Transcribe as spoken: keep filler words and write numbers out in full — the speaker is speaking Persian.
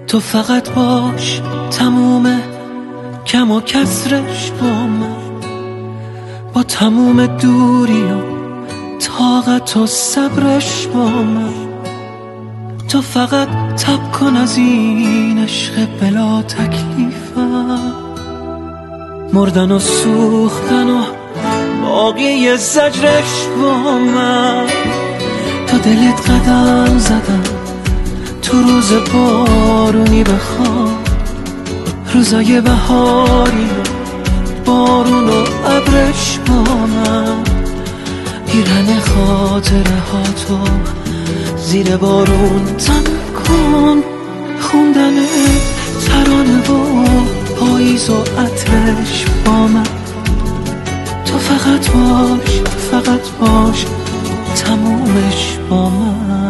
تو فقط باش تموم کم و کسرش با من، با تموم دوری و طاقت و صبرش با من. تو فقط تب کن از این عشق بلا تکلیفم، مردن و سوختن و باقی زجرش با من. تا دلت قدم زدم تو روز بارونی بخوام، روزای بهاری و بارون و ابرش با من. پیرهن خاطره ها تو زیر بارون تن کن، خوندن ترانه و پاییز و عطرش با من. تو فقط باش، فقط باش تمومش با من.